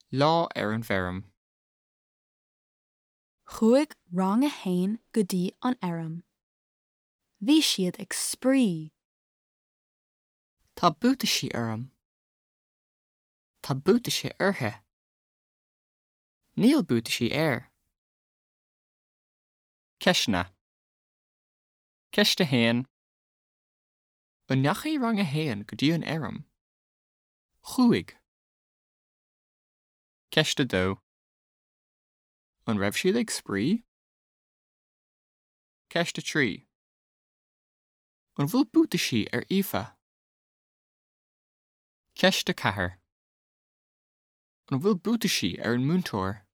Lá ar an bheirem. Chuaigh rang a hain go dtí an airm. Bhí siad ag spree. Tá bútasaí orm. Tá bútasaí orthe. Níl bútasaí air. Ceisne. Ceiste hain. An neachaí rang a hain go dtí an airm. Chuaigh. Ceiste dó. An raibh siad ag spree. Ceiste trí. An bhfuil bútasaí ar oíche. Ceiste ceathair. An bhfuil bútasaí ar an múinteoir.